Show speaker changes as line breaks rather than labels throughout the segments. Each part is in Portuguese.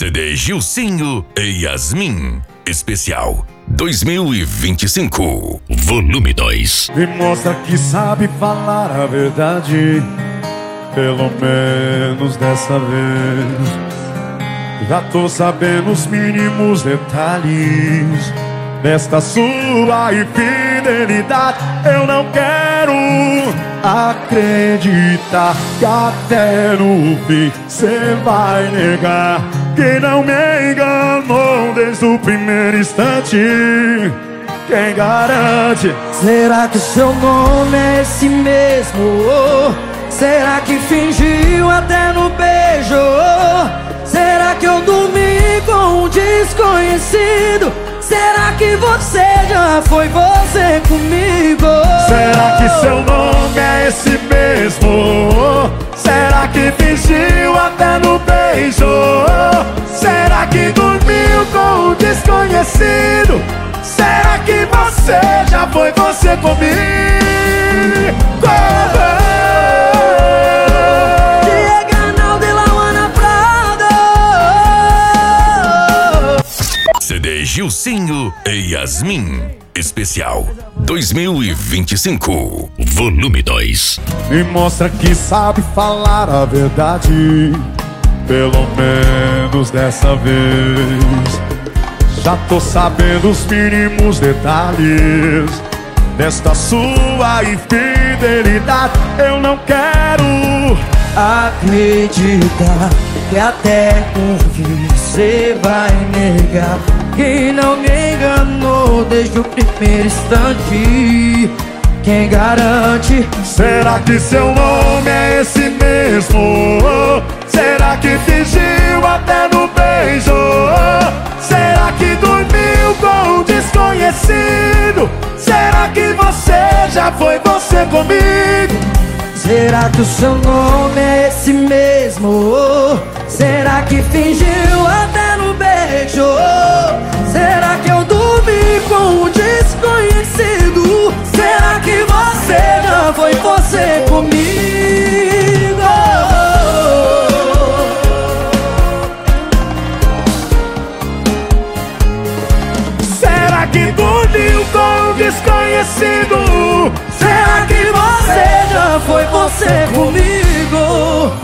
CD Gilcinho e Yasmin, especial 2025, volume 2.
Me mostra que sabe falar a verdade, pelo menos dessa vez. Já tô sabendo os mínimos detalhes desta sua infidelidade. Eu não quero acreditar que até no fim cê vai negar que não me enganou desde o primeiro instante. Quem garante?
Será que o seu nome é esse mesmo? Será que fingiu até no beijo? Será que eu dormi com um desconhecido? Será que você já foi você comigo?
Será que seu nome é esse mesmo? Será que fingiu até no beijo? Será que dormiu com um desconhecido? Será que você já foi você comigo?
CD Gilcinho e Yasmin, especial 2025, volume 2.
Me mostra que sabe falar a verdade, pelo menos dessa vez. Já tô sabendo os mínimos detalhes desta sua infidelidade. Eu não quero
acreditar que até com você vai negar que não me enganou desde o primeiro instante. Quem garante?
Será que seu nome é esse mesmo? Será que fingiu até no beijo? Será que dormiu com um desconhecido? Será que você já foi você comigo?
Será que o seu nome é esse mesmo? Será que fingiu até no beijo? Será que eu dormi com um desconhecido? Será que você já foi você comigo?
Será que dormiu com um desconhecido?
Será que você já foi você comigo?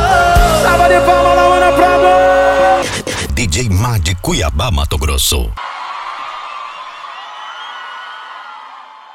Salva de palmas, Lawana Prado!
DJ Má de Cuiabá, Mato Grosso.